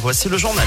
voici le journal.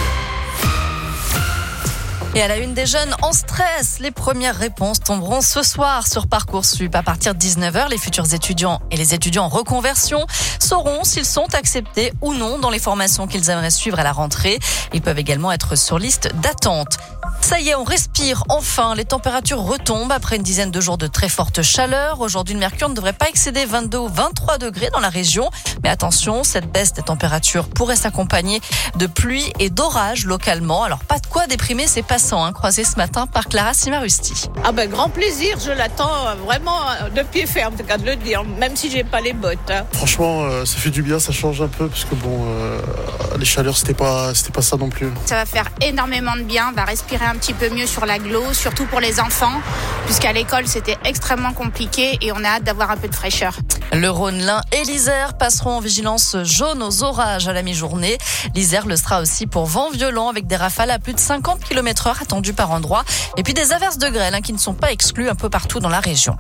Et à la une des jeunes en stress, les premières réponses tomberont ce soir sur Parcoursup. À partir de 19h, les futurs étudiants et les étudiants en reconversion sauront s'ils sont acceptés ou non dans les formations qu'ils aimeraient suivre à la rentrée. Ils peuvent également être sur liste d'attente. Ça y est, on respire enfin. Les températures retombent après une dizaine de jours de très forte chaleur. Aujourd'hui, le mercure ne devrait pas excéder 22 ou 23 degrés dans la région. Mais attention, cette baisse des températures pourrait s'accompagner de pluie et d'orage localement. Alors, pas de quoi déprimer ces passants, croisés ce matin par Clara Simarusti. Grand plaisir, je l'attends vraiment de pied ferme, c'est qu'à de le dire, même si j'ai pas les bottes. Franchement, ça fait du bien, ça change un peu, parce que les chaleurs, c'était pas ça non plus. Ça va faire énormément de bien, on va respirer un petit peu mieux sur l'agglo, surtout pour les enfants, puisqu'à l'école, c'était extrêmement compliqué et on a hâte d'avoir un peu de fraîcheur. Le Rhône, l'Ain et l'Isère passeront en vigilance jaune aux orages à la mi-journée. L'Isère le sera aussi pour vent violent avec des rafales à plus de 50 km/h attendues par endroits. Et puis des averses de grêle qui ne sont pas exclues un peu partout dans la région.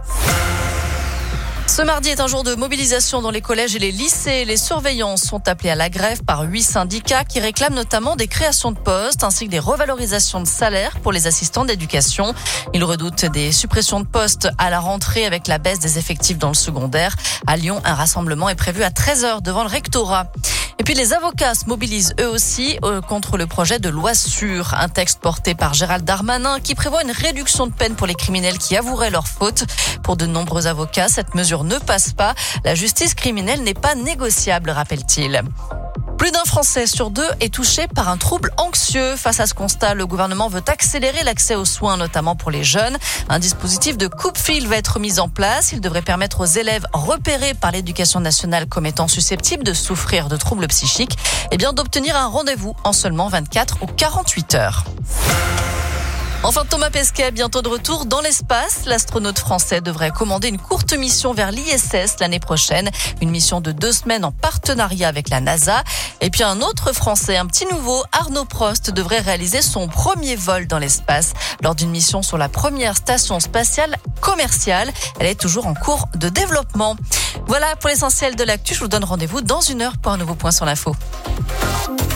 Ce mardi est un jour de mobilisation dans les collèges et les lycées. Les surveillants sont appelés à la grève par 8 syndicats qui réclament notamment des créations de postes ainsi que des revalorisations de salaire pour les assistants d'éducation. Ils redoutent des suppressions de postes à la rentrée avec la baisse des effectifs dans le secondaire. À Lyon, un rassemblement est prévu à 13h devant le rectorat. Et puis les avocats se mobilisent eux aussi contre le projet de loi sûre, un texte porté par Gérald Darmanin qui prévoit une réduction de peine pour les criminels qui avoueraient leurs fautes. Pour de nombreux avocats, cette mesure ne passe pas. La justice criminelle n'est pas négociable, rappelle-t-il. Plus d'un Français sur deux est touché par un trouble anxieux. Face à ce constat, le gouvernement veut accélérer l'accès aux soins, notamment pour les jeunes. Un dispositif de coupe-fil va être mis en place. Il devrait permettre aux élèves repérés par l'éducation nationale comme étant susceptibles de souffrir de troubles psychiques, d'obtenir un rendez-vous en seulement 24 ou 48 heures. Enfin, Thomas Pesquet, bientôt de retour dans l'espace. L'astronaute français devrait commander une courte mission vers l'ISS l'année prochaine. Une mission de 2 semaines en partenariat avec la NASA. Et puis un autre Français, un petit nouveau, Arnaud Prost, devrait réaliser son premier vol dans l'espace lors d'une mission sur la première station spatiale commerciale. Elle est toujours en cours de développement. Voilà pour l'essentiel de l'actu. Je vous donne rendez-vous dans 1 heure pour un nouveau point sur l'info.